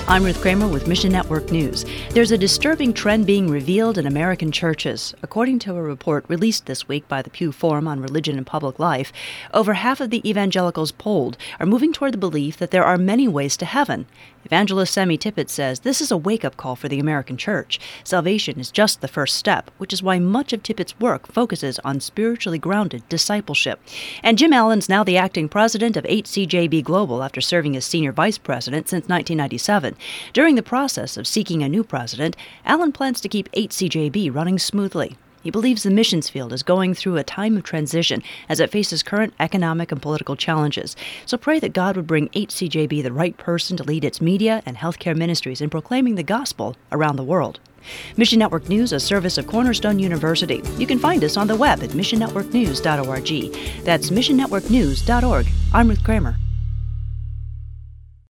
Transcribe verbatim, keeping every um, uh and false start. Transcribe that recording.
I'm Ruth Kramer with Mission Network News. There's a disturbing trend being revealed in American churches. According to a report released this week by the Pew Forum on Religion and Public Life, over half of the evangelicals polled are moving toward the belief that there are many ways to heaven. Evangelist Sammy Tippett says this is a wake-up call for the American church. Salvation is just the first step, which is why much of Tippett's work focuses on spiritually grounded discipleship. And Jim Allen's now the acting president of H C J B Global after serving as senior vice president since nineteen ninety-seven. During the process of seeking a new president, Allen plans to keep H C J B running smoothly. He believes the missions field is going through a time of transition as it faces current economic and political challenges. So pray that God would bring H C J B the right person to lead its media and healthcare ministries in proclaiming the gospel around the world. Mission Network News, a service of Cornerstone University. You can find us on the web at mission network news dot org. That's mission network news dot org. I'm Ruth Kramer.